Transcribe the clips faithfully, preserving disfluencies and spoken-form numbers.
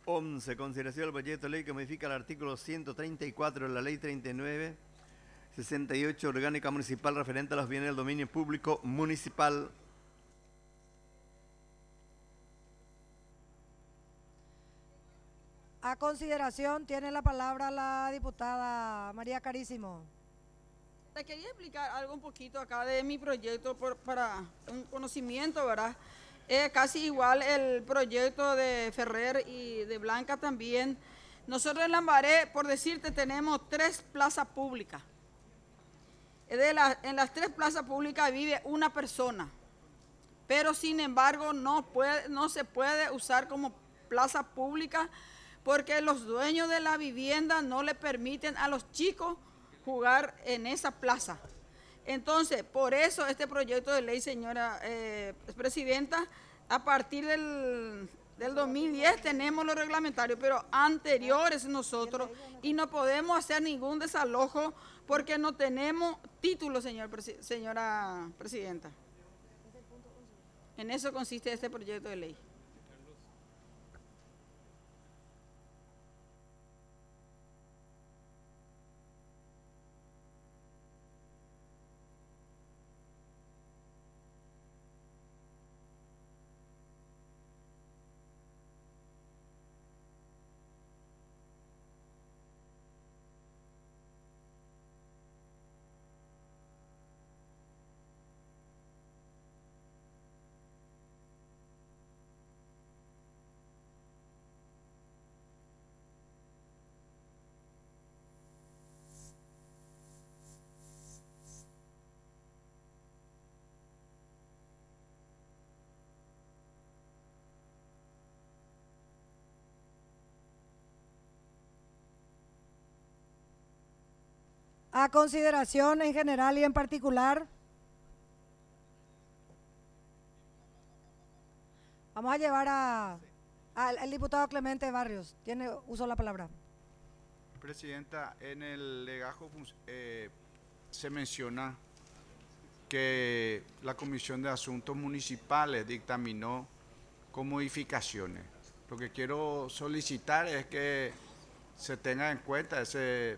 once. Consideración del proyecto de ley que modifica el artículo ciento treinta y cuatro de la ley treinta y nueve sesenta y ocho orgánica municipal referente a los bienes del dominio público municipal. A consideración tiene la palabra la diputada María Carísimo. Te quería explicar algo un poquito acá de mi proyecto por, para un conocimiento, ¿verdad? Es casi igual el proyecto de Ferrer y de Blanca también. Nosotros en Lambaré, por decirte, tenemos tres plazas públicas. De la, en las tres plazas públicas vive una persona, pero sin embargo no, puede, no se puede usar como plaza pública porque los dueños de la vivienda no le permiten a los chicos jugar en esa plaza. Entonces, por eso este proyecto de ley, señora eh, presidenta, a partir del, del dos mil diez tenemos los reglamentarios, pero anteriores nosotros, y no podemos hacer ningún desalojo porque no tenemos título, señor, señora presidenta. En eso consiste este proyecto de ley. A consideración en general y en particular. Vamos a llevar a, a, al diputado Clemente Barrios. Tiene uso de la palabra. Presidenta, en el legajo eh, se menciona que la Comisión de Asuntos Municipales dictaminó con modificaciones. Lo que quiero solicitar es que se tenga en cuenta ese,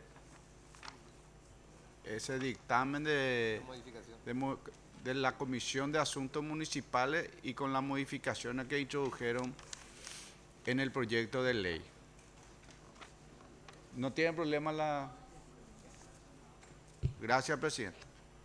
ese dictamen de, de, de la Comisión de Asuntos Municipales y con las modificaciones que introdujeron en el proyecto de ley. ¿No tiene problema la...? Gracias, presidente.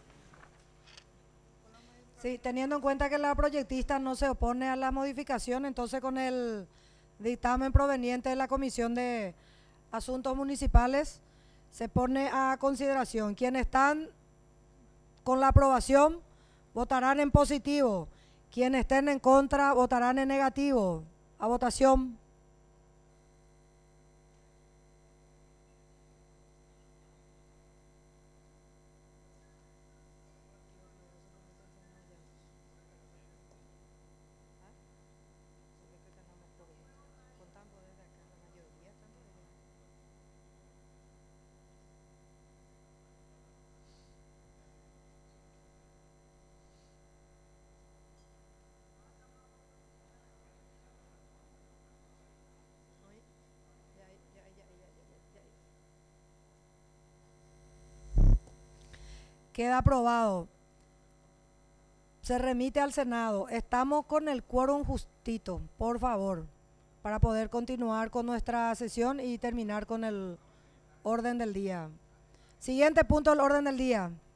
Sí, teniendo en cuenta que la proyectista no se opone a la modificación, entonces con el dictamen proveniente de la Comisión de Asuntos Municipales se pone a consideración. Quienes están con la aprobación votarán en positivo. Quienes estén en contra votarán en negativo. A votación. Queda aprobado. Se remite al Senado. Estamos con el quórum justito, por favor, para poder continuar con nuestra sesión y terminar con el orden del día. Siguiente punto del orden del día.